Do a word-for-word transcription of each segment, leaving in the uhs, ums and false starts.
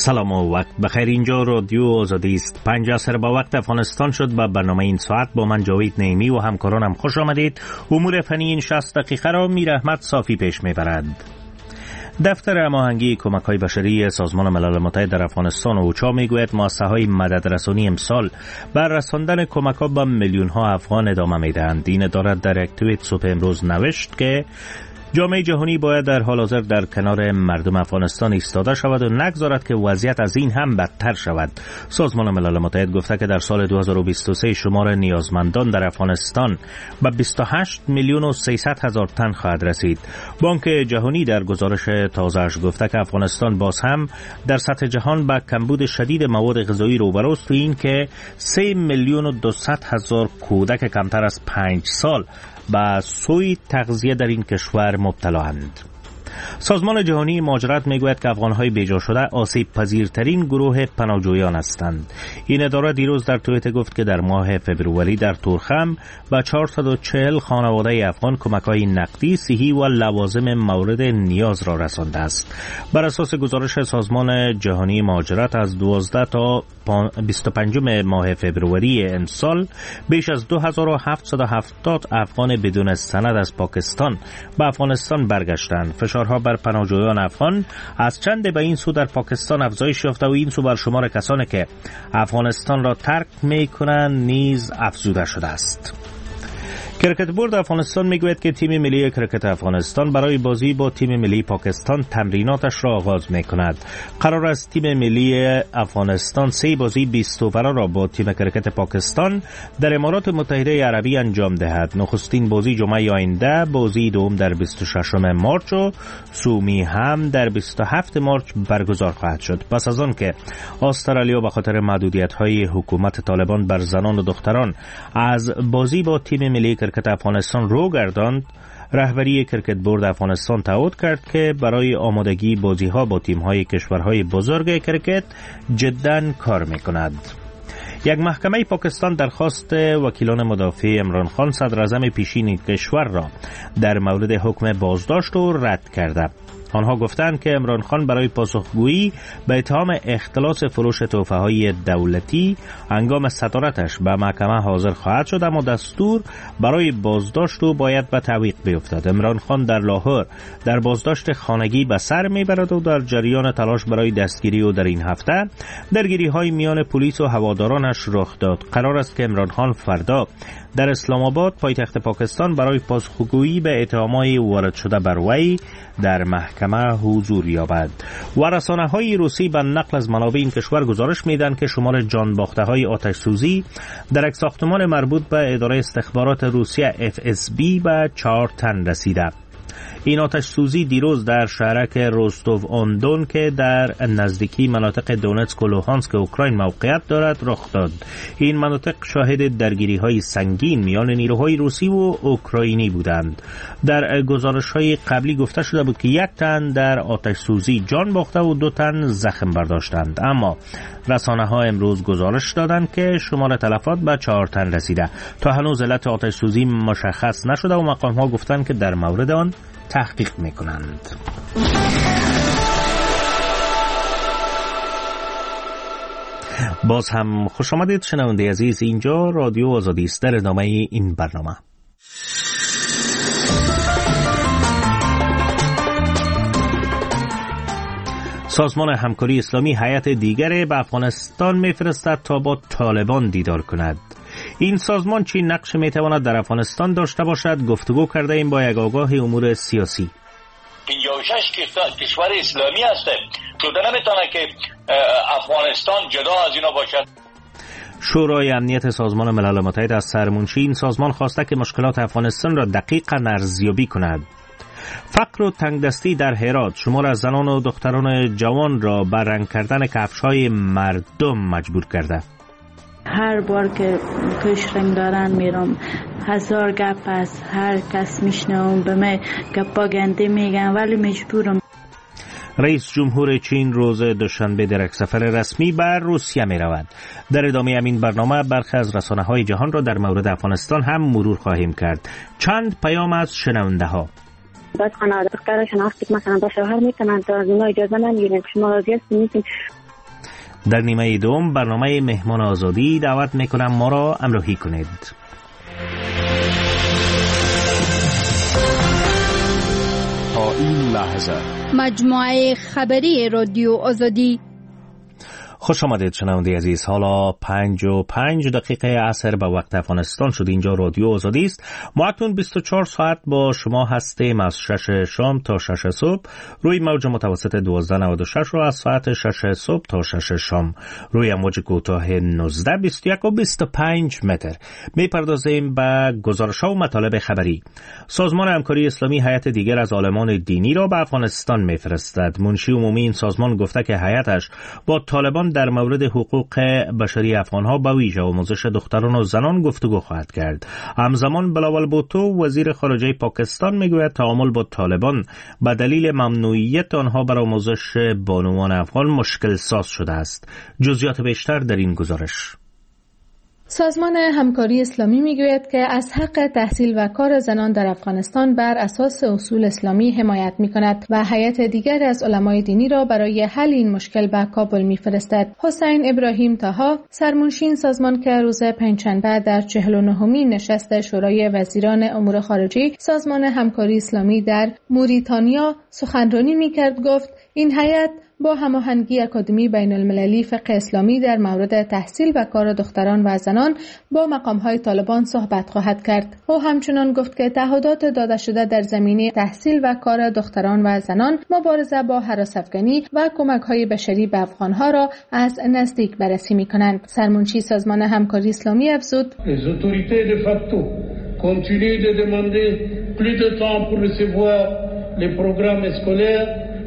سلام و وقت بخیر. اینجا رادیو آزادی است. پنج عصر با وقت افغانستان شد و برنامه این ساعت با من جاوید نعیمی و همکارانم خوش آمدید. امور فنی این شصت دقیقه را میر احمد صافی پیش میبرد. دفتر هماهنگی کمک‌های بشری سازمان ملل متحد در افغانستان اوچا میگوید مؤسسه‌های مددرسانی امسال بر رساندن کمک‌ها به میلیون‌ها افغان ادامه میدهند. این اداره در یک توییت صبح امروز نوشت که جامعه جهانی باید در حال حاضر در کنار مردم افغانستان ایستاده شود و نگذارد که وضعیت از این هم بدتر شود. سازمان ملل متحد گفته که در سال دو هزار و بیست و سه شمار نیازمندان در افغانستان به بیست و هشت میلیون و سیصد هزار تن خواهد رسید. بانک جهانی در گزارش تازه‌اش گفته که افغانستان باز هم در سطح جهان با کمبود شدید مواد غذایی روبروست و این که سه میلیون و دویست هزار کودک کمتر از پنج سال با سوی تغذیه در این کشور مبتلااند. سازمان جهانی مهاجرت میگوید که افغانهای بیجا شده آسیب پذیرترین گروه پناهجویان هستند. این اداره دیروز در توییت گفت که در ماه فبروری در تورخم به چهارصد و چهل خانواده افغان کمک‌های نقدی، صحی و لوازم مورد نیاز را رسانده است. بر اساس گزارش سازمان جهانی مهاجرت از دوازده تا بیست و پنج ماه فبروری امسال بیش از دو هزار و هفتصد و هفتاد افغان بدون سند از پاکستان به افغانستان برگشتند. فشارها بر پناهجویان افغان از چند به این سو در پاکستان افزایش یافته و این سو بر شمار کسانی که افغانستان را ترک می‌کنند نیز افزوده شده است. کرکت بورد افغانستان میگوید که تیم ملی کرکت افغانستان برای بازی با تیم ملی پاکستان تمریناتش را آغاز میکند. قرار است تیم ملی افغانستان سه بازی بیست اووره را با تیم کرکت پاکستان در امارات متحده عربی انجام دهد. نخستین بازی جمعه آینده، بازی دوم در بیست و ششم مارچ و سومی هم در بیست و هفتم مارچ برگزار خواهد شد. پس از آن که استرالیا به خاطر محدودیت‌های حکومت طالبان بر زنان و دختران از بازی با تیم ملی کرکت افغانستان رو گرداند، رهبری کرکت بورد افغانستان تعهد کرد که برای آمادگی بازی‌ها با تیم‌های کشورهای بزرگ کرکت جداً کار می‌کند. یک محکمه پاکستان درخواست وکیلان مدافع عمران خان صدر اعظم پیشین کشور را در مورد حکم بازداشت و رد کرده. آنها گفتند که عمران خان برای پاسخگویی به اتهام اختلاس فروش تحفه‌های دولتی هنگام صدارتش به محکمه حاضر خواهد شد، اما دستور برای بازداشت او باید به تعویق بیفتد. عمران خان در لاهور در بازداشت خانگی به سر میبرد و در جریان تلاش برای دستگیری او در این هفته درگیری‌های میان پلیس و هوادارانش رخ داد. قرار است که عمران خان فردا در اسلام آباد پایتخت پاکستان برای پاسخگویی به اتهامات وارد شده بر وی در محکمه حضور یابد. و رسانه‌های روسی به نقل از منابع این کشور گزارش میدن که شمار جان باخته‌های آتش سوزی در یک ساختمان مربوط به اداره استخبارات روسیه اف اس بی به چهار تن رسیده. این آتش سوزی دیروز در شهرک روستوف آن دون که در نزدیکی مناطق دونتسک و لوهانسک اوکراین موقعیت دارد رخ داد. این مناطق شاهد درگیری‌های سنگین میان نیروهای روسی و اوکراینی بودند. در گزارش‌های قبلی گفته شده بود که یک تن در آتش سوزی جان باخته و دو تن زخم برداشتند، اما رسانه‌ها امروز گزارش دادند که شمار تلفات به چهار تن رسیده. تا هنوز علت آتش سوزی مشخص نشده و مقام‌ها گفتند که در مورد آن تحقیق میکنند. باز هم خوش آمدید شنونده عزیز. اینجا رادیو آزادی است. در ادامه این برنامه سازمان همکاری اسلامی هیئت دیگر به افغانستان میفرستد تا با طالبان دیدار کند. این سازمان چی نقش میتواند در افغانستان داشته باشد؟ گفتگو کرده ایم با یک آگاه امور سیاسی. پنجاه و شش کشور اسلامی هسته، شده نمیتونه که افغانستان جدا از اینا باشد. شورای امنیت سازمان ملل متحد از سرمنشی این سازمان خواسته که مشکلات افغانستان را دقیقاً ارزیابی کند. فقر و تنگدستی در هرات شمار از زنان و دختران جوان را به رنگ کردن کفش‌های مردم مجبور کرده. هر بار که کش رنگ دارن میرم هزار گپ از هر کس میشنوم، به من گپا گنده میگن ولی مجبورم. رئیس جمهور چین روز دوشنبه در یک سفر رسمی بر روسیه می رود. در ادامه همین برنامه برخی از رسانه‌های جهان را در مورد افغانستان هم مرور خواهیم کرد. چند پیام از شنونده ها. بعد خانواده دخترشون وقتی مثلا با شوهر میکنن تا از اونا اجازه نمیگیرن که شما راضی هستین نیستین. در نیمه دوم برنامه مهمان آزادی دعوت میکنم ما را همراهی کنید. تا این لحظه مجموعه خبری رادیو آزادی. خوش آمدید شنونده عزیز. حالا پنج و پنج دقیقه عصر به وقت افغانستان شد. اینجا رادیو آزادی است. معتون بیست و چهار ساعت با شما هستیم از شش شام تا شش صبح روی موج متوسط دوازده نود و شش و از ساعت شش صبح تا شش شام روی موج کوتاه نوزده بیست و یک و بیست و پنج متر. میپردازیم به گزارش‌ها و مطالب خبری. سازمان همکاری اسلامی هیئت دیگر از عالمان دینی را به افغانستان میفرستد. منشی عمومی این سازمان گفته که هیئتش با طالبان در مورد حقوق بشری افغانها به ویژه آموزش دختران و زنان گفتگو خواهد کرد. همزمان بلاول بوتو وزیر خارجه پاکستان میگوید تعامل با طالبان به دلیل ممنوعیت آنها بر آموزش بانوان افغان مشکل ساز شده است. جزئیات بیشتر در این گزارش. سازمان همکاری اسلامی میگوید که از حق تحصیل و کار زنان در افغانستان بر اساس اصول اسلامی حمایت میکند و هیئت دیگر از علمای دینی را برای حل این مشکل به کابل میفرستد. حسین ابراهیم طاها، سرمنشی این سازمان که روز پنجشنبه در چهل و نهمین نشست شورای وزیران امور خارجه سازمان همکاری اسلامی در موریتانیا سخنرانی میکرد، گفت این هیئت با هماهنگی اکادمی بین المللی فقه اسلامی در مورد تحصیل و کار دختران و زنان با مقام‌های طالبان صحبت خواهد کرد. او همچنان گفت که تعهدات داده شده در زمینه تحصیل و کار دختران و زنان، مبارزه با هراس‌افکنی و کمک‌های بشری به افغان‌ها را از نزدیک بررسی می‌کنند. سرمنشی سازمان همکاری اسلامی افزود: Les autorités de facto continuent de demander plus de temps pour recevoir les programmes scolaires.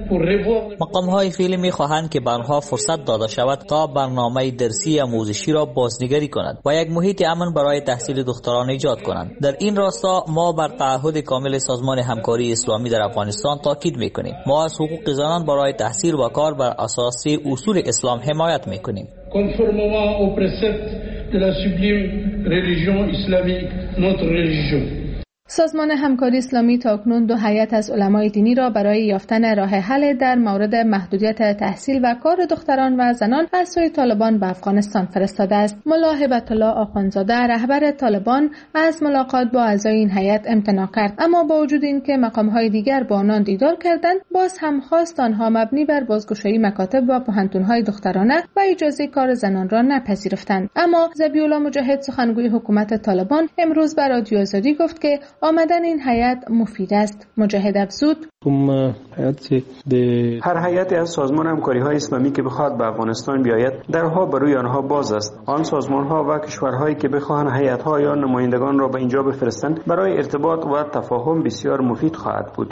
مقام های فعلی می خواهند که به آنها فرصت داده شود تا برنامه درسی آموزشی را بازنگری کنند و یک محیط امن برای تحصیل دختران ایجاد کنند. در این راستا ما بر تعهد کامل سازمان همکاری اسلامی در افغانستان تاکید می کنیم. ما از حقوق زنان برای تحصیل و کار بر اساس اصول اسلام حمایت می کنیم. Conformément aux préceptes de la sublime religion islamique, notre religion. سازمان همکاری اسلامی تاکنون دو هیئت از علمای دینی را برای یافتن راه حل در مورد محدودیت تحصیل و کار دختران و زنان از سوی طالبان به افغانستان فرستاده است. ملا هبت الله آخوندزاده رهبر طالبان از ملاقات با اعضای این هیئت امتناع کرد، اما با وجود اینکه مقام‌های دیگر با آنان دیدار کردند، باز هم خواست آنها مبنی بر بازگشایی مکاتب و پوهنتون‌های دخترانه و اجازه کار زنان را نپذیرفتند. اما ذبیح‌الله مجاهد سخنگوی حکومت طالبان امروز به رادیو آزادی گفت که آمدن این هیئت مفید است. مجاهد افزود: هر هیئتی از سازمان همکاری های اسلامی که بخواد به افغانستان بیاید درها برای آنها باز است. آن سازمان ها و کشورهایی که بخواهند هیئت ها یا نمایندگان را به اینجا بفرستند برای ارتباط و تفاهم بسیار مفید خواهد بود.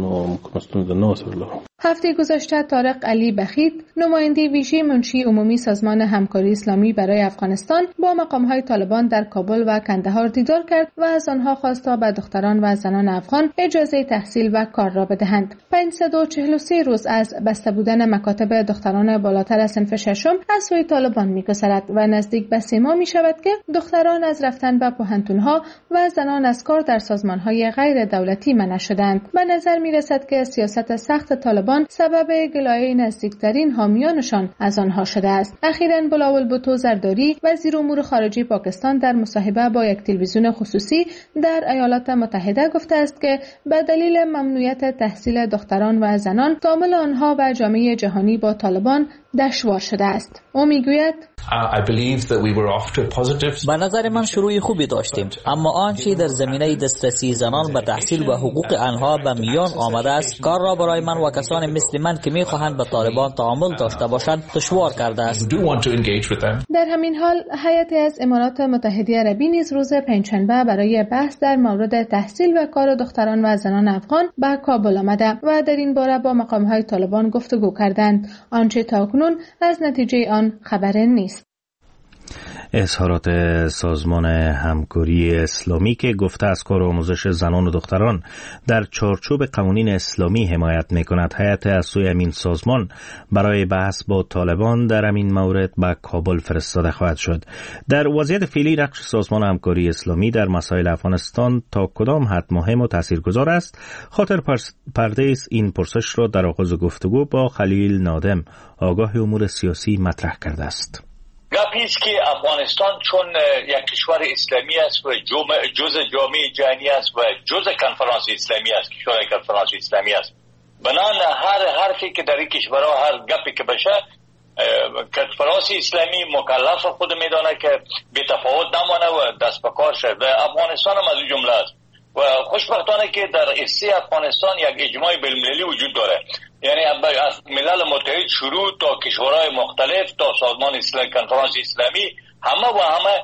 هفته گذشته طارق علی بخیت، نماینده ویژه منشی عمومی سازمان همکاری اسلامی برای افغانستان، با مقام‌های طالبان در کابل و کندهار دیدار کرد و از آنها خواست تا به دختران و زنان افغان اجازه تحصیل و کار را بدهند. پانصد و چهل و سه روز از بسته بودن مکاتب دختران بالاتر از صنف ششم از سوی طالبان می‌گذرد و نزدیک به سه ماه می‌شود که دختران از رفتن به پوهنتون‌ها و زنان از کار در سازمان‌های غیر دولتی منع شدند. به نظر می‌رسد که سیاست سخت طالبان سبب گلایه نزدیکترین حامیانشان از آنها شده است. اخیراً بلاول بوتو زرداری وزیر امور خارجه پاکستان در مصاحبه با یک تلویزیون خصوصی در ایالات متحده گفته است که به دلیل ممنوعیت تحصیل دختران و زنان تعامل آنها و جامعه جهانی با طالبان دشوار شده است. او میگوید: به نظر من شروع خوبی داشتیم، اما آنچه در زمینه دسترسی زنان به تحصیل و حقوق آنها به میان آمده است کار را برای من و کسانی مثل من که میخواهند به طالبان تعامل داشته باشند دشوار کرده است. در همین حال هیئتی از امارات متحده عربی نیز روز پنجشنبه برای بحث در مورد تحصیل و کار دختران و زنان افغان به کابل آمده و در این باره با مقام‌های طالبان گفتگو کردند. آنچه تاکنون از نتیجه آن خبری نیست. اظهارات سازمان همکاری اسلامی که گفته از کار آموزش زنان و دختران در چارچوب قوانین اسلامی حمایت می‌کند، هیئت از سوی همین سازمان برای بحث با طالبان در همین مورد به کابل فرستاده خواهد شد. در وضعیت فعلی نقش سازمان همکاری اسلامی در مسائل افغانستان تا کدام حد مهم و تاثیرگذار است؟ خاطر پردیس این پرسش را در آغاز گفتگو با خلیل نادم، آگاه امور سیاسی، مطرح کرده است. گپی است که افغانستان چون یک کشور اسلامی است و جزء جامعه جهانی است و جزء کنفرانس اسلامی است، کشور کنفرانس اسلامی است، بنان هر حرفی که در این کشورها، هر گپی که بشه، کنفرانس اسلامی مکلف خود میدانه که بی تفاوت نمانه و دست به کار شد. و افغانستان هم از این جمله است و خوشبختانه که در اسیای افغانستان یک اجماع بین‌المللی وجود داره، یعنی از ملل متحد شروع تا کشورهای مختلف تا سازمان اسلامی، کنفرانس اسلامی، همه و همه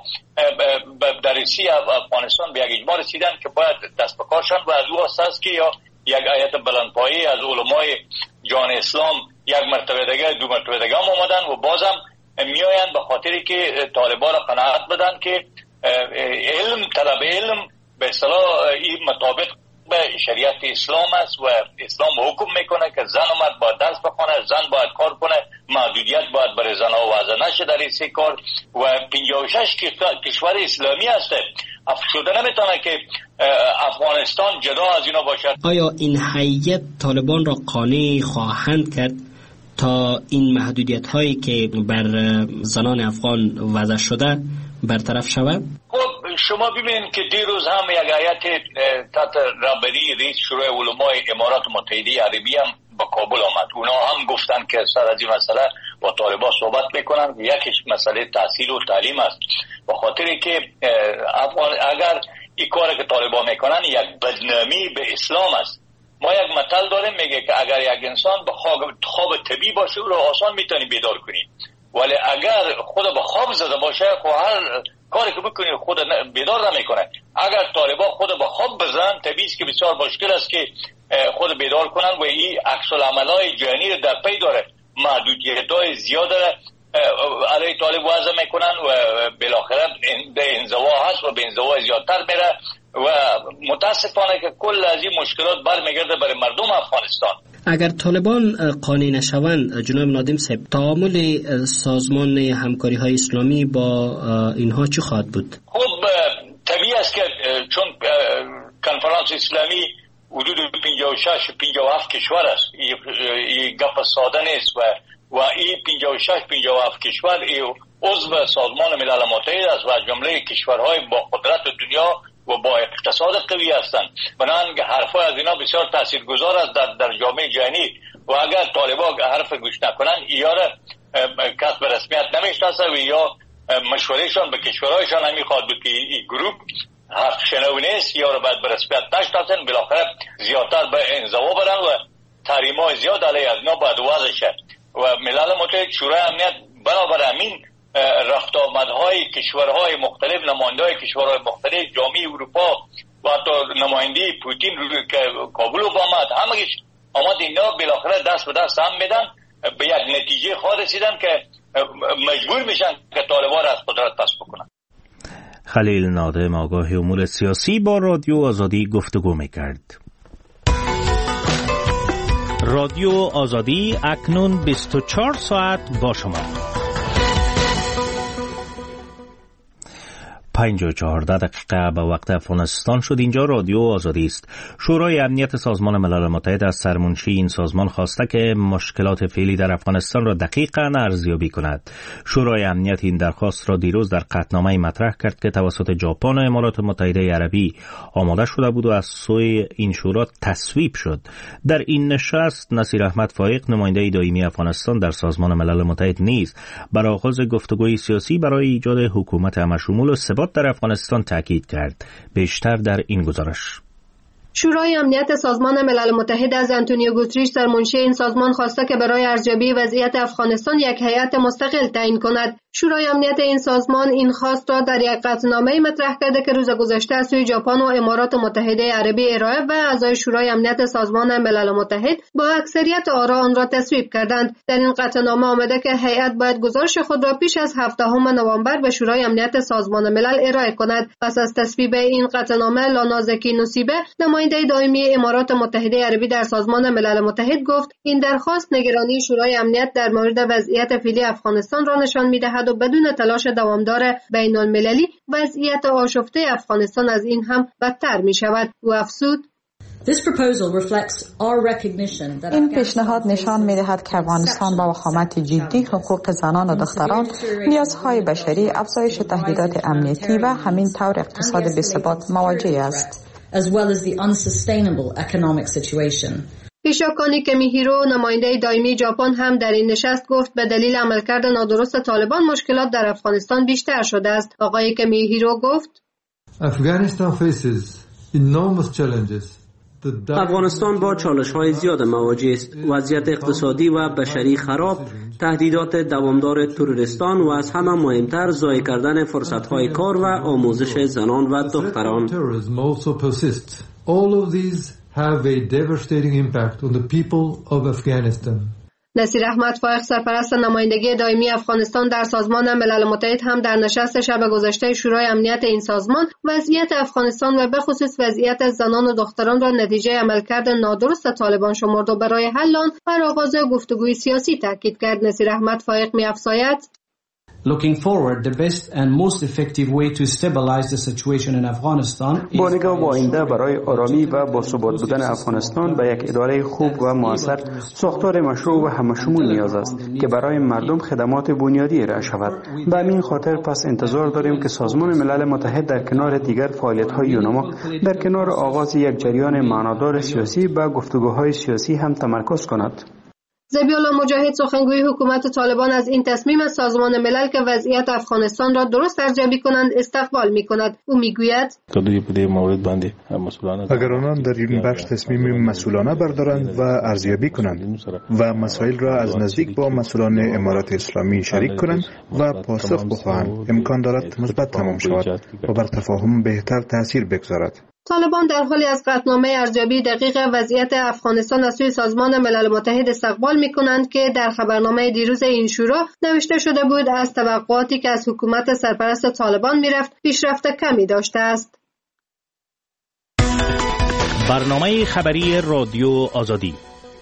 در اسیای افغانستان به یک اجماع رسیدن که باید دست به کار شد و از او است که یا یک آیت بلندپایه از علمای جان اسلام یک مرتبه دیگه، دو مرتبه دیگه هم آمدن و بازم میآیند به خاطری که طالبان را قناعت بدن که علم، طلب علم به اصطلاح این مطابق به شریعت اسلام است و اسلام حکم میکنه که زن و مرد باید درس بخونه، زن باید کار کنه، محدودیت باید برای زنها وضع نشه در این کار و پنجاه و شش کشور اسلامی هسته. شده نمیتونه که افغانستان جدا از اینا باشد. آیا این هیئت طالبان را قانع خواهند کرد تا این محدودیت هایی که بر زنان افغان وضع شده برطرف شود؟ خب شما ببینید که دیروز هم یک هیئت تحت رهبری رئیس شورای علمای امارات متحده عربی هم به کابل آمد. اونا هم گفتن که سر از این مسئله با طالبان صحبت میکنن. یکیش مسئله تحصیل و تعلیم است، به خاطری که افغان اگر این کار که طالبان میکنن یک بدنامی به اسلام است. ما یک مثل داریم میگه که اگر یک انسان به خواب, خواب طبیعی باشه او رو آسان میتونی بیدار کنی، ولی اگر خود به خواب زده باشه خب هر کاری که بکنی خود بیدار نمیکنه. اگر طالبان خود به خواب بزنن طبیعی است که بسیار مشکل است که خود بیدار کنن و این عکس العملای جهانی رو در پی داره. محدودیت‌های زیاد علیه طالب وضع میکنن و بالاخره به انزوا هست و به انزوا زیادتر میره و متاسفانه که کل از این مشکلات برمیگرده برای مردم افغانستان. اگر طالبان قانع نشوند جناب نادم صاحب، تعامل سازمان همکاری های اسلامی با اینها چه خواهد بود؟ خب طبیعی است که چون کنفرانس اسلامی حدود پنجاه و شش پنجاه و هفت کشور است، این گپ ساده نیست و و این پنجاه و شش پنجاه و هفت کشور عضو سازمان ملل متحد است و از جمله کشورهای با قدرت دنیا و با اقتصاد قوی هستند. بنابراین حرفای از اینا بسیار تاثیرگذار است در در جامعه جهانی و اگر طالبان حرف گوش نکنن یا کسب رسمیت نمیشناسه و یا مشورهشان به کشورهایشان نمیخواد که این گروه حرف شنو نیست یا رو باید به رسمیت نشناسن، بالاخره زیادتر به انزوا برن و تحریم‌های زیاد علیه از اینا باید وضع شد و ملل متحد شورای امنیت بنابر همین رفت آمدهای کشورهای مختلف، نماینده‌های کشورهای مختلف، جامعه اروپا و حتی نماینده پوتین روی کابل آمد، همگیش آمد اینا بالاخره دست به دست هم میدن به یک نتیجه خواهد رسیدن که مجبور میشن که طالبان از قدرت پس بکنن. خلیل نادم، آگاه امور سیاسی، با رادیو آزادی گفتگو میکرد. رادیو آزادی اکنون بیست و چهار ساعت با شما. پنج و چهارده دقیقه به وقت افغانستان شد. اینجا رادیو آزادی است. شورای امنیت سازمان ملل متحد از سرمنشی این سازمان خواسته که مشکلات فعلی در افغانستان را دقیقاً ارزیابی کند. شورای امنیت این درخواست را دیروز در قطعنامه مطرح کرد که توسط ژاپن و امارات متحده عربی آماده شده بود و از سوی این شورا تصویب شد. در این نشست نصیر احمد فائق، نماینده دائمی افغانستان در سازمان ملل متحد، نیز بر آغاز گفتگوی سیاسی برای ایجاد حکومت همشمول و ثبات در افغانستان تاکید کرد. بیشتر در این گزارش. شورای امنیت سازمان ملل متحد از آنتونیو گوتریش سرمنشی این سازمان خواسته که برای ارزیابی وضعیت افغانستان یک هیئت مستقل تعیین کند. شورای امنیت این سازمان این خواست را در یک قطعنامه مطرح کرده که روز گذشته از سوی ژاپن و امارات متحده عربی ارائه و اعضای شورای امنیت سازمان ملل متحد با اکثریت آرا آن را تصویب کردند. در این قطعنامه آمده که هیئت باید گزارش خود را پیش از هفدهم نوامبر به شورای امنیت سازمان ملل ارائه کند. پس از تصویب این قطعنامه، لانازکی نوسیبه، نماینده دائمی امارات متحده عربی در سازمان ملل متحد گفت این درخواست نگرانی شورای امنیت در مورد وضعیت فعلی افغانستان را نشان می‌دهد و بدون تلاش دوامدار بین المللی وضعیت آشفته افغانستان از این هم بدتر می شود. و افزود این پیشنهاد نشان می دهد که افغانستان با وخامت جدی حقوق زنان و دختران، نیازهای بشری، افزایش تهدیدات امنیتی و همین طور اقتصاد بی‌ثبات مواجه است. هیشاکانی کمیهیرو، نماینده دائمی ژاپن، هم در این نشست گفت به دلیل عملکرد نادرست طالبان مشکلات در افغانستان بیشتر شده است. آقای کمیهیرو گفت افغانستان با چالش‌های زیاد مواجه است. وضعیت اقتصادی و بشری خراب، تهدیدات دوامدار تروریستان و از همه مهمتر ضایع کردن فرصت‌های کار و آموزش زنان و دختران. have a devastating impact on the people of Afghanistan. نصیر احمد فائق، سرپرست نمایندگی دائمی افغانستان در سازمان ملل متحد، هم در نشست شب گذشته شورای امنیت این سازمان وضعیت افغانستان و به خصوص وضعیت زنان و دختران را نتیجه عملکرد نادرست طالبان شمرد و برای حل آن بر آغاز گفتگوی سیاسی تاکید کرد. نصیر احمد فائق می‌افزاید: Looking forward, the best and most effective way to stabilize the situation in Afghanistan با نگاه به آینده برای آرامی و باثبات بودن افغانستان به یک اداره خوب و موثر، ساختار مشروع و همشمول نیاز است که برای مردم خدمات بنیادی ارائه شود. به همین خاطر پس انتظار داریم که سازمان ملل متحد در کنار دیگر فعالیت‌های یونما در کنار آغاز یک جریان معنادار سیاسی به گفتگوهای سیاسی هم تمرکز کند. ذبیح‌الله مجاهد، سخنگوی حکومت طالبان، از این تصمیم از سازمان ملل که وضعیت افغانستان را درست ارزیابی کنند استقبال می‌کند. او می‌گوید اگر آنان در این بخش تصمیم مسئولانه بردارند و ارزیابی کنند و مسائل را از نزدیک با مسئولان امارات اسلامی شریک کنند و پاسخ بخواهند، امکان دارد مثبت تمام شود و بر تفاهم بهتر تاثیر بگذارد. طالبان در حالی از قطعنامه ارزیابی دقیق وضعیت افغانستان از سوی سازمان ملل متحد استقبال می‌کنند که در خبرنامه دیروز این شورا نوشته شده بود از توقعاتی که از حکومت سرپرست طالبان می‌رفت پیشرفت کمی داشته است. برنامه خبری رادیو آزادی.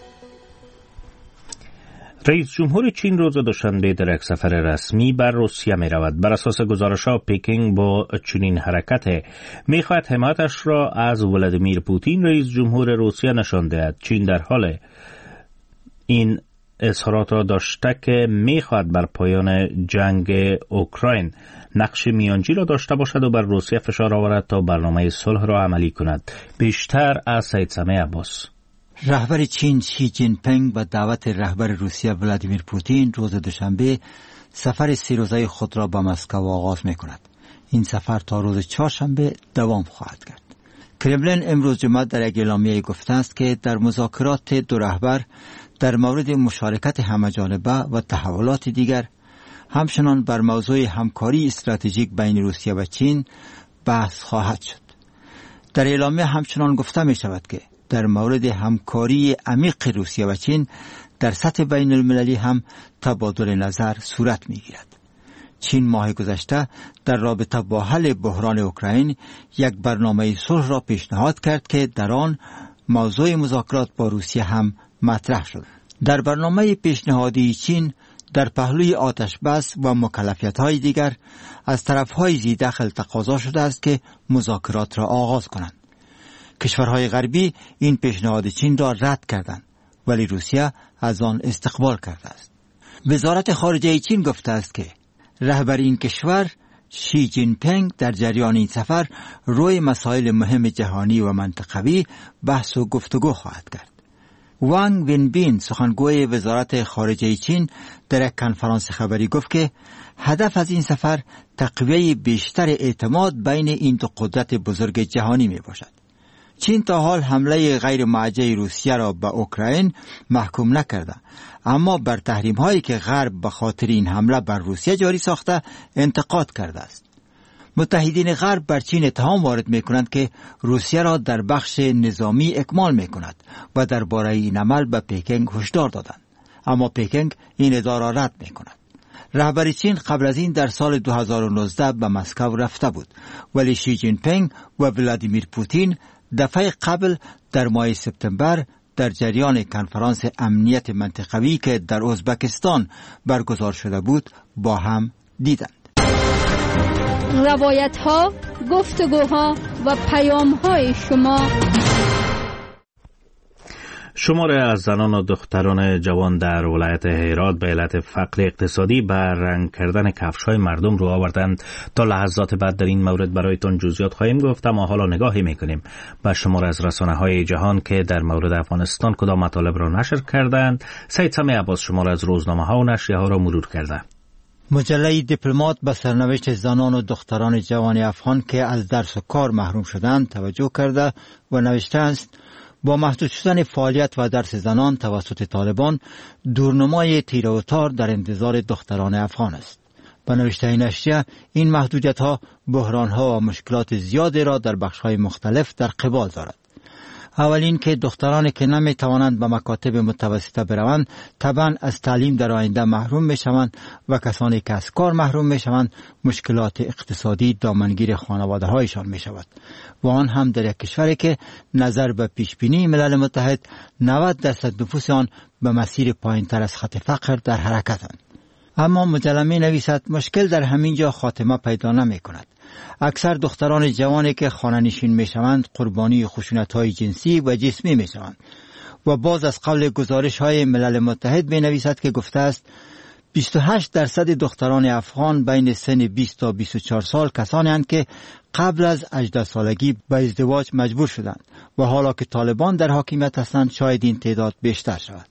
رئیس جمهور چین روز دوشنبه در یک سفر رسمی بر روسیه می رود. بر اساس گزارش‌ها پکینگ با چنین حرکت می خواهد حمایتش را از ولادیمیر پوتین رئیس جمهور روسیه نشان دهد. چین در حال این اظهارات را داشته که می خواهد بر پایان جنگ اوکراین نقش میانجی را داشته باشد و بر روسیه فشار آورد تا برنامه صلح را عملی کند. بیشتر از سید سمیع عباس. رهبر چین شی جین پینگ و دعوت رهبر روسیه ولادیمیر پوتین روز دوشنبه سفر سه روزه خود را به مسکو آغاز می کند. این سفر تا روز چهارشنبه دوام خواهد کرد. کرملین امروز جمعه در یک اعلامیه گفته است که در مذاکرات دو رهبر در مورد مشارکت همه‌جانبه و تحولات دیگر، همچنان بر موضوع همکاری استراتژیک بین روسیه و چین بحث خواهد شد. در اعلامیه همچنان گفته می شود که در مورد همکاری عمیق روسیه و چین در سطح بین المللی هم تبادل نظر صورت می گیرد. چین ماه گذشته در رابطه با حل بحران اوکراین یک برنامه صلح را پیشنهاد کرد که در آن موضوع مذاکرات با روسیه هم مطرح شد. در برنامه پیشنهادی چین در پهلوی آتش بس و مکلفیت‌های دیگر از طرف‌های ذی‌دخل تقاضا شده است که مذاکرات را آغاز کنند. کشورهای غربی این پیشنهاد چین را رد کردند، ولی روسیه از آن استقبال کرده است. وزارت خارجه چین گفته است که رهبر این کشور شی جین پینگ در جریان این سفر روی مسائل مهم جهانی و منطقوی بحث و گفتگو خواهد کرد. وانگ وینبین، سخنگوی وزارت خارجه چین، در یک کنفرانس خبری گفت که هدف از این سفر تقویت بیشتر اعتماد بین این دو قدرت بزرگ جهانی می باشد. چین تا حال حمله غیر موجه روسیه را به اوکراین محکوم نکرده، اما بر تحریم هایی که غرب به خاطر این حمله بر روسیه جاری ساخته انتقاد کرده است. متحدین غرب بر چین اتهام وارد می کنند که روسیه را در بخش نظامی اکمال می کند و درباره این عمل به پکینگ هشدار دادند، اما پکینگ این ادعا را رد می کند. رهبر چین قبل از این در سال دو هزار و نوزده به مسکو رفته بود، ولی شی جین پینگ و ولادیمیر پوتین دفعه قبل در ماه سپتامبر در جریان کنفرانس امنیت منطقوی که در ازبکستان برگزار شده بود با هم دیدند. روایت ها، گفتگوها و پیام های شما. شماره از زنان و دختران جوان در ولایت هرات به علت فقر اقتصادی به رنگ کردن کفش‌های مردم رو آوردند. تا لحظات بعد در این مورد برایتون جزئیات خواهیم گفت، اما حالا نگاهی می‌کنیم به شماره از رسانه‌های جهان که در مورد افغانستان کدام مطالب را نشر کردند. سید سمی عباس شماره از روزنامه‌ها و نشریه‌ها را مرور کرده. مجله دیپلمات به سرنوشت زنان و دختران جوان افغان که از درس و کار محروم شدند توجه کرده و نوشته است: با محدود شدن فعالیت و درس زنان توسط طالبان، دورنمای تیره و تار در انتظار دختران افغان است. به نوشته نشریه، این محدودیت ها بحران ها و مشکلات زیادی را در بخش های مختلف در قبال دارد. اولین که دخترانی که نمی توانند به مکاتب متوسطه بروند طبعا از تعلیم در آینده محروم می شوند و کسانی که از کار محروم می شوند مشکلات اقتصادی دامنگیر خانواده هایشان می شود و آن هم در یک کشوری که نظر به پیش بینی ملل متحد نود درصد نفوس آن به مسیر پایین تر از خط فقر در حرکتند. اما مجله می نویسد مشکل در همین جا خاتمه پیدا نمی کند. اکثر دختران جوانی که خانه نشین می شوند قربانی خشونت های جنسی و جسمی می شوند و باز از قول گزارش های ملل متحد می نویسد که گفته است بیست و هشت درصد دختران افغان بین سن بیست تا بیست و چهار سال کسانی هستند که قبل از هجده سالگی به ازدواج مجبور شدند و حالا که طالبان در حاکمیت هستند شاید این تعداد بیشتر شود.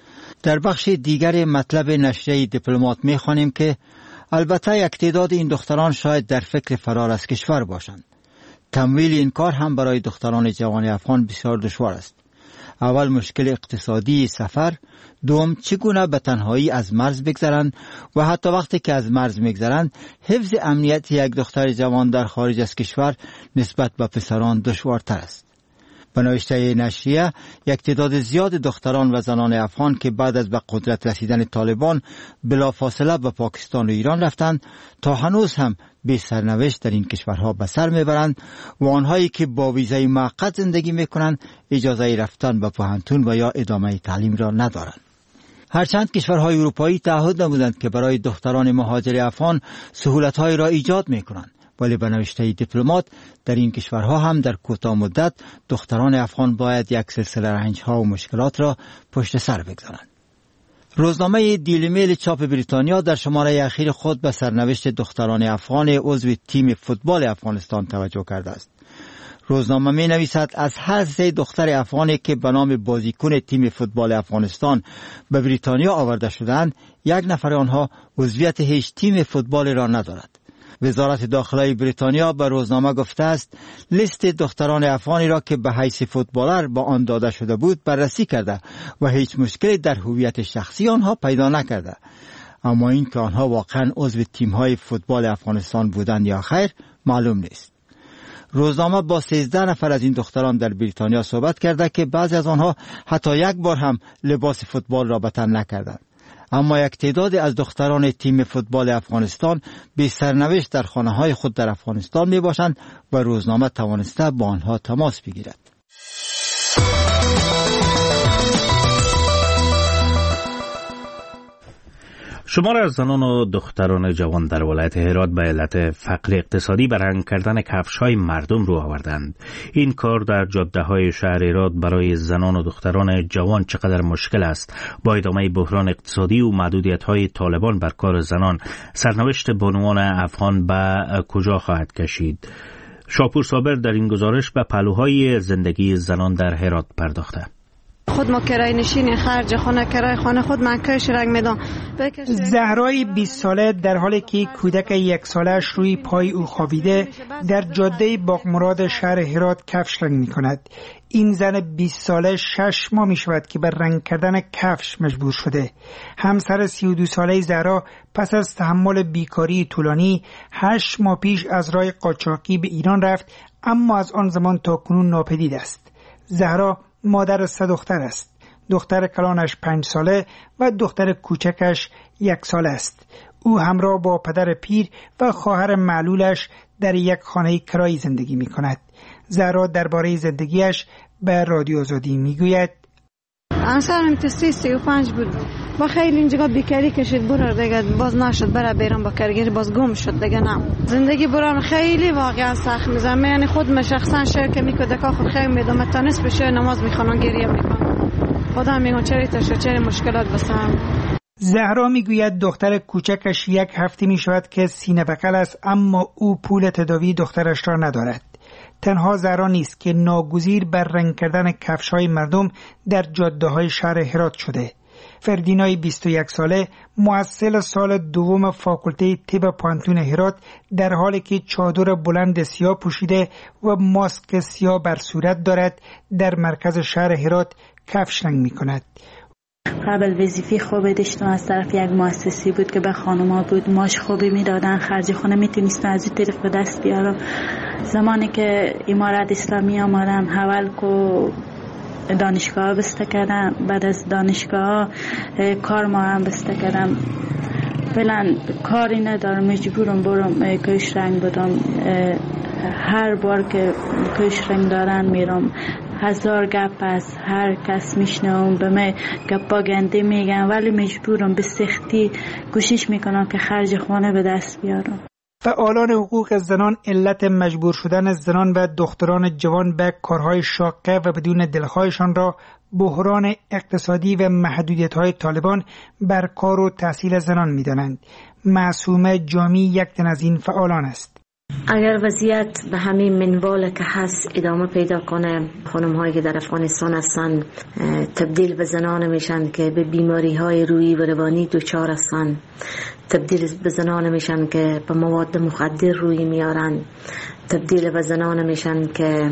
در بخش دیگر مطلب نشریه دیپلمات می خوانیم که البته یک تعداد این دختران شاید در فکر فرار از کشور باشند. تمویل این کار هم برای دختران جوان افغان بسیار دشوار است. اول مشکل اقتصادی سفر، دوم چگونه به تنهایی از مرز بگذرند و حتی وقتی که از مرز میگذرند حفظ امنیت یک دختر جوان در خارج از کشور نسبت به پسران دشوارتر است. به نوشته نشریه، یک تعداد زیاد دختران و زنان افغان که بعد از به قدرت رسیدن طالبان بلافاصله به پاکستان و ایران رفتند تا هنوز هم بی سرنوشت در این کشورها به سر میبرند و آنهایی که با ویزای موقت زندگی میکنند اجازه رفتن به پوهنتون و یا ادامه تعلیم را ندارند. هرچند کشورهای اروپایی تعهد نمودند که برای دختران مهاجر افغان سهولت‌هایی را ایجاد میکنند، ولی به نوشته دیپلمات در این کشورها هم در کوتاه مدت دختران افغان باید یک سلسله رنج‌ها و مشکلات را پشت سر بگذارند. روزنامه دیلی میل چاپ بریتانیا در شماره اخیر خود به سرنوشت دختران افغان عضو تیم فوتبال افغانستان توجه کرده است. روزنامه می نویسد از هر سه دختر افغانی که به نام بازیکن تیم فوتبال افغانستان به بریتانیا آورده شدند، یک نفر آنها عضویت هیچ تیم فوتبال را ندارد. وزارت داخلی بریتانیا به روزنامه گفته است لیست دختران افغانی را که به حیث فوتبالر با آن داده شده بود بررسی کرده و هیچ مشکلی در هویت شخصی آنها پیدا نکرده، اما این که آنها واقعا عضو تیم‌های فوتبال افغانستان بودند یا خیر معلوم نیست. روزنامه با سیزده نفر از این دختران در بریتانیا صحبت کرده که بعضی از آنها حتی یک بار هم لباس فوتبال را به تن نکردند، اما یک تعداد از دختران تیم فوتبال افغانستان بی سرنوشت در خانه‌های خود در افغانستان می باشند و روزنامه توانسته با آنها تماس بگیرد. شمار از زنان و دختران جوان در ولایت هرات به علت فقر اقتصادی به رنگ کردن کفش‌های مردم رو آوردند. این کار در جاده‌های شهر هرات برای زنان و دختران جوان چقدر مشکل است. با ادامه بحران اقتصادی و محدودیت‌های طالبان بر کار زنان، سرنوشت بانوان افغان به کجا خواهد کشید؟ شاپور صابر در این گزارش به پهلوهای زندگی زنان در هرات پرداخته. خود ما کرای نشین خرج خانه کرای خانه خود من کش رنگ میدم. زهرای بیست ساله در حالی که کودک یک سالش روی پای او خوابیده در جاده باغمراد شهر هرات کفش رنگ می کند. این زن بیست ساله شش ماه می شود که بر رنگ کردن کفش مجبور شده. همسر سی و دو ساله زهرا پس از تحمل بیکاری طولانی هشت ماه پیش از راه قاچاقی به ایران رفت، اما از آن زمان تا کنون ناپدید است. زهرا مادر سه دختر است. دختر کلانش پنج ساله و دختر کوچکش یک ساله است. او همراه با پدر پیر و خواهر معلولش در یک خانه کرایی زندگی می کند. زهرا درباره زندگیش به رادیو آزادی می گوید: انصارم تسی سی و پنج بود. با خیلی اینجا بیکاری کشید برار دیگه باز نشد برای بیرون با کارگری باز گم شد دیگه. نه زندگی برام خیلی واقعا سخت میزنه. یعنی خود من شخصا شعر که میکرد که خود خیلی میدم تا نصف شعر نماز میخوام گریه میکنم. خدا میگم چرا تا شد چرا مشکلات بسام. زهرا میگوید دختر کوچکش یک هفته میشود که سینه بغل است، اما او پول تداوی دخترش را ندارد. تنها زهرا نیست که ناگزیر بر رنگ کردن کفش‌های مردم در جاده‌های شهر هرات شده. فردینای بیست و یک ساله محصل سال دوم فاکولته طب پانتون هرات در حالی که چادر بلند سیاه پوشیده و ماسک سیاه بر صورت دارد در مرکز شهر هرات کفش رنگ می کند. قبل وظیفه خوبی داشتم از طرف یک مؤسسه بود که به خانم‌ها بود، ماش خوبی میدادن، خرج خونه میتونستم از این طریق به دست بیارم. زمانی که امارت اسلامی آمدم حول کو دانشگاه بسته کردم، بعد از دانشگاه کار ما هم بسته کردم. فعلا کاری ندارم، مجبورم برم کش رنگ بدم. هر بار که کش رنگ دارن میرم، هزار گپ از هر کس میشنوم، به من گپا گنده میگن، ولی مجبورم به سختی کوشش میکنم که خرج خانه به دست بیارم. فعالان حقوق زنان علت مجبور شدن زنان و دختران جوان به کارهای شاقه و بدون دلخواهشان را بحران اقتصادی و محدودیت‌های طالبان بر کار و تحصیل زنان می‌دانند. معصومه جامی یک تن از این فعالان است. اگر وضعیت به همین منوال که هست ادامه پیدا کنه، خانم هایی که در افغانستان هستن تبدیل به زنان میشن که به بیماری های روحی و روانی دچار هستن، تبدیل به زنان میشن که به مواد مخدر روی میارن، تبدیل به زنان میشن که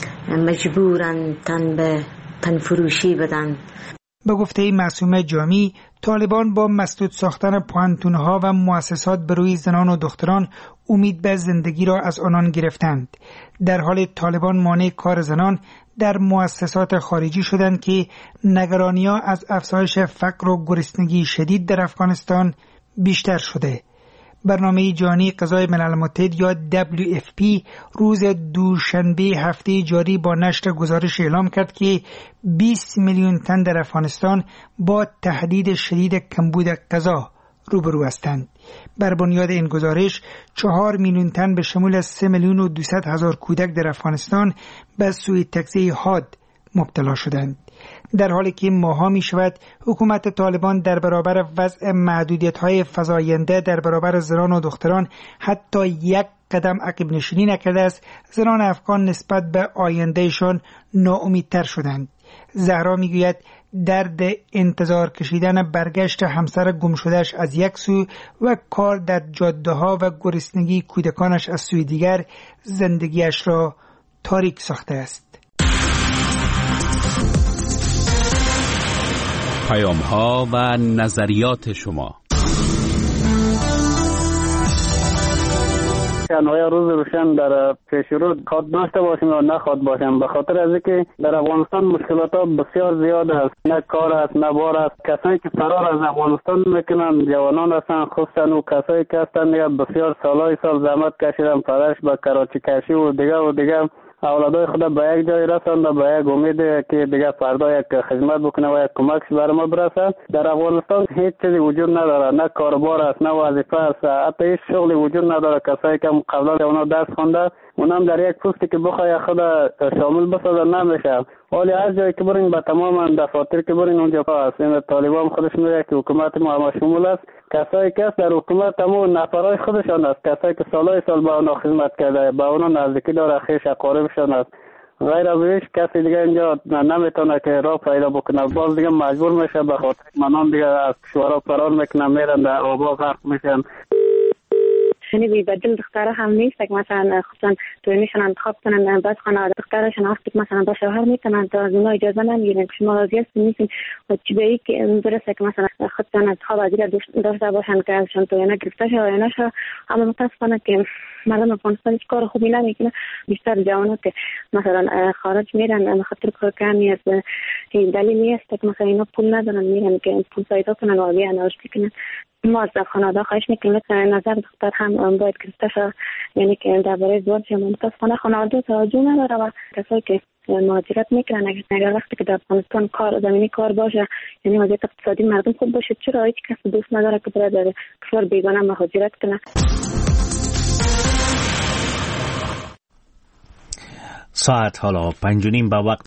مجبورن تن به تن فروشی بدن. به گفته معصومه جامی، طالبان با مسدود ساختن پوانتونها و مؤسسات بروی زنان و دختران امید به زندگی را از آنان گرفتند. در حال طالبان مانع کار زنان در مؤسسات خارجی شدند که نگرانی‌ها از افزایش فقر و گرسنگی شدید در افغانستان بیشتر شده. برنامه جهانی غذای ملل متحد یا دبلیو اف پی روز دوشنبه هفته جاری با نشر گزارش اعلام کرد که بیست میلیون تن در افغانستان با تهدید شدید کمبود غذا روبرو هستند. بر بنیاد این گزارش چهار میلیون تن به شمول سه میلیون و دویست هزار کودک در افغانستان به سوء تغذیه حاد مبتلا شدند. در حالی که ماها می شود حکومت طالبان در برابر وضع محدودیت‌های فزاینده در برابر زنان و دختران حتی یک قدم عقب نشینی نکرده است، زنان افغان نسبت به آیندهشان ناامیدتر شدند. زهرا می گوید درد انتظار کشیدن برگشت همسر گم شدهش از یک سو و کار در جاده‌ها و گرسنگی کودکانش از سوی دیگر زندگیش را تاریک ساخته است. پیام‌ها و نظریات شما. شنوای روز روشن در پیش رو خواد داشته باشیم یا نخواد باشیم، به خاطر از اینکه در افغانستان مشکلات ها بسیار زیاد است، نه کار است نه بار است. کسایی که فرار از افغانستان میکنن جوانان هستن، خصوصا او کسایی که هستن یا بسیار سالهای سال زحمت کشیدن، پدرش به کراچی کشی و دیگه و دیگه اولادای خود به یک جای رسند و به یک امید که دیگه فردا یک خدمت بکنه و یک کمکش برای ما برسد. در افغانستان هیچ چیزی وجود نداره، نه کاربار است نه وظیفه است، حتی هیچ شغلی وجود نداره. کسایی که قبلا اونا درس خونده اونم در یک پستی که بخوای خود شامل بسازه نمیشه. ولی هر جایی که برین به تمام دفاتر که برین اونجا هست. این طالبان خودش میگه که حکومت ما شمول است. کسایی که در حکومت همون نفرای خودشان است، کسایی که سالهای سال با اونا خدمت کرده، با اونا نزدیکی داره، خویش اقاربشان است. غیر از هیچ کسی دیگه اینجا نمیتونه که راه پیدا بکنه. باز دیگه مجبور میشه به خاطر منان دیگه از کشورها فرار میکنن، میرن در آبا غرق میشن. یعنی بی بدل دخترها هم نیست که مثلا خودشان توینشان انتخاب کنن، بعد خانواده دخترشان وقتی که مثلا با شوهر میتونن تا از اونها اجازه نمیگیرن که شما راضی هستین نیستین و چی به ای که درسته که مثلا خودشان انتخاب از این داشته باشن که ازشان توینه گرفته شه و یا نشه. اما متاسفانه که مردم افغانستان هیچ کار خوبی نمیکنه. بیشتر جوانها که مثلا خارج میرن به خاطر کار کمی است که دلیل نیست که مثلا اینا پول ندارن میرن که پول پیدا کنن و بیان رشد کنن. ما از خانواده خواهش میکنیم که نظر دختر هم باید گرفته شه، یعنی که درباره ازدواج متاسفانه خانواده توجه نداره و کسایی که مهاجرت میکنن اگر وقتی که در افغانستان کار زمینی کار باشه، یعنی وضعیت اقتصادی مردم خوب باشه، چرا هیچ کس دوست نداره که بره در کشور بیگانه مهاجرت کنه. ساعت حالا پنج و نیم به وقت